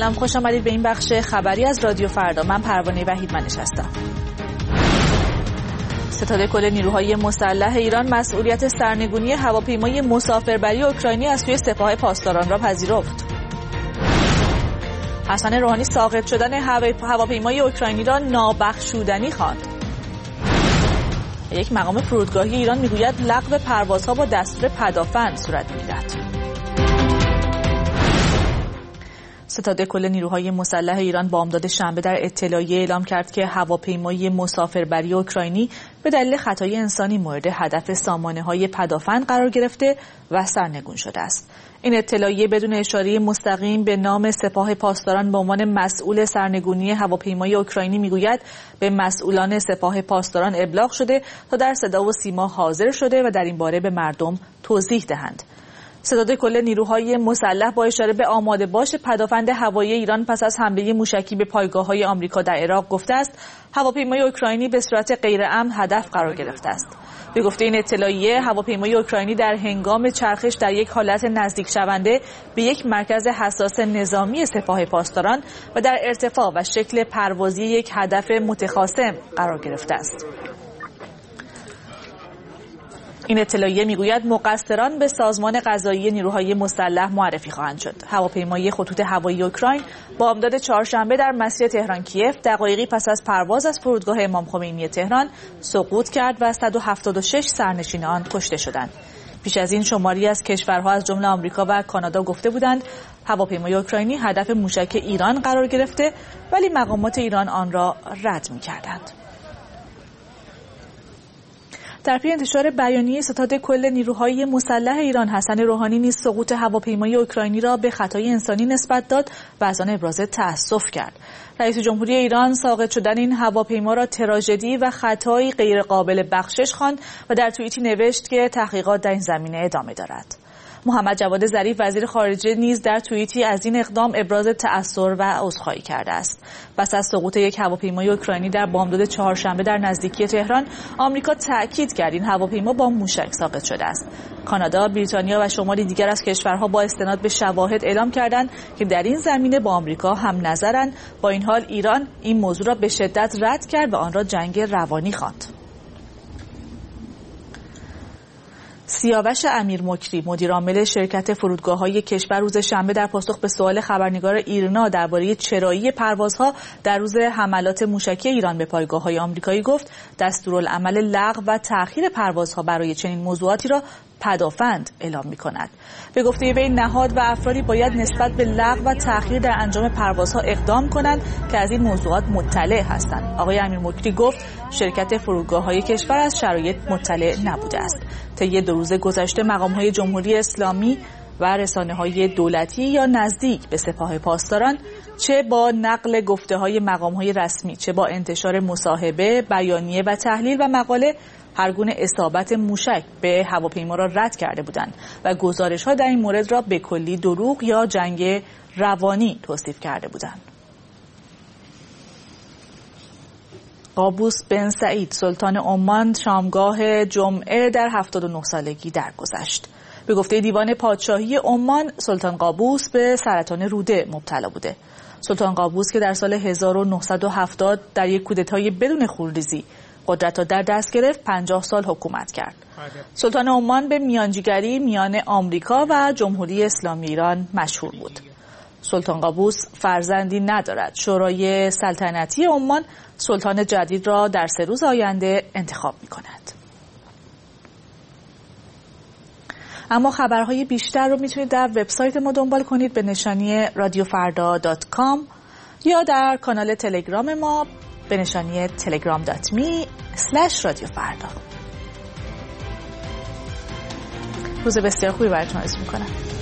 سلام، خوش آمدید به این بخش خبری از رادیو فردا. من پروانه وحیدمنش هستم. ستاد کل نیروهای مسلح ایران مسئولیت سرنگونی هواپیمای مسافربری اوکراینی از سوی سپاه پاسداران را پذیرفت. حسن روحانی ساقط شدن هواپیمای اوکراینی را نابخشودنی خواند. یک مقام فرودگاهی ایران میگوید لغو پروازها با دستور پدافند صورت می‌گیرد. ستاد کل نیروهای مسلح ایران بامداد شنبه در اطلاعیه اعلام کرد که هواپیمای مسافربری اوکراینی به دلیل خطای انسانی مورد هدف سامانه‌های پدافند قرار گرفته و سرنگون شده است. این اطلاعیه بدون اشاره مستقیم به نام سپاه پاسداران به عنوان مسئول سرنگونی هواپیمای اوکراینی میگوید به مسئولان سپاه پاسداران ابلاغ شده تا در صدا و سیما حاضر شده و در این باره به مردم توضیح دهند. ستاد کل نیروهای مسلح با اشاره به آماده باش پدافند هوایی ایران پس از حمله موشکی به پایگاه‌های آمریکا در عراق گفته است هواپیمای اوکراینی به صورت غیرامن هدف قرار گرفته است. به گفته این اطلاعیه هواپیمای اوکراینی در هنگام چرخش در یک حالت نزدیک شونده به یک مرکز حساس نظامی سپاه پاسداران و در ارتفاع و شکل پروازی یک هدف متخاصم قرار گرفته است. این اطلاعیه میگوید مقصران به سازمان قضایی نیروهای مسلح معرفی خواهند شد. هواپیمای خطوط هوایی اوکراین بامداد چهارشنبه در مسیر تهران کیف دقایقی پس از پرواز از فرودگاه امام خمینی تهران سقوط کرد و 176 سرنشین آن کشته شدند. پیش از این شماری از کشورها از جمله آمریکا و کانادا گفته بودند هواپیمای اوکراینی هدف موشک ایران قرار گرفته، ولی مقامات ایران آن را رد می‌کردند. در پی انتشار بیانیه ستاد کل نیروهای مسلح ایران حسن روحانی نیز سقوط هواپیمای اوکراینی را به خطای انسانی نسبت داد و از آن ابراز تأسف کرد. رئیس جمهوری ایران ساقط شدن این هواپیما را تراژدی و خطایی غیر قابل بخشش خواند و در توییتی نوشت که تحقیقات در این زمینه ادامه دارد. محمد جواد ظریف وزیر خارجه نیز در توییتی از این اقدام ابراز تأثر و عذرخواهی کرده است. پس از سقوط یک هواپیمای اوکراینی در بامداد چهارشنبه در نزدیکی تهران، آمریکا تأکید کرد این هواپیما با موشک ساقط شده است. کانادا، بریتانیا و شماری دیگر از کشورها با استناد به شواهد اعلام کردند که در این زمینه با آمریکا هم نظرند. با این حال ایران این موضوع را به شدت رد کرد و آن را جنگ روانی خواند. سیاوش امیرمکری مدیرعامل شرکت فرودگاه‌های کشور روز شنبه در پاسخ به سوال خبرنگار ایرنا درباره چرایی پروازها در روز حملات موشکی ایران به پایگاه‌های آمریکایی گفت دستورالعمل لغو و تأخیر پروازها برای چنین موضوعاتی را پدافند اعلام می‌کند. به گفته وی نهاد و افرادی باید نسبت به لغو و تأخیر در انجام پروازها اقدام کنند که از این موضوعات مطلع هستند. آقای امیرمکری گفت شرکت فرودگاه‌های کشور از شرایط مطلع نبوده است. طی 2 روز گذشته مقام‌های جمهوری اسلامی و رسانه‌های دولتی یا نزدیک به سپاه پاسداران چه با نقل گفته‌های مقام‌های رسمی چه با انتشار مصاحبه، بیانیه و تحلیل و مقاله هر گونه اصابت موشک به هواپیما را رد کرده بودند و گزارش‌ها در این مورد را به کلی دروغ یا جنگ روانی توصیف کرده بودند. قابوس بن سعید سلطان عمان شامگاه جمعه در 79 سالگی درگذشت. به گفته دیوان پادشاهی عمان سلطان قابوس به سرطان روده مبتلا بوده. سلطان قابوس که در سال 1970 در یک کودتای بدون خونریزی قدرت را در دست گرفت 50 سال حکومت کرد. سلطان عمان به میانجیگری میان آمریکا و جمهوری اسلامی ایران مشهور بود. سلطان قابوس فرزندی ندارد. شورای سلطنتی عمان سلطان جدید را در 3 روز آینده انتخاب می‌کند. اما خبرهای بیشتر رو میتونید در وبسایت ما دنبال کنید به نشانی radiofarda.com یا در کانال تلگرام ما به نشانی telegram.me/radiofarda. روز بسیار خوبی براتون آرزو میکنم.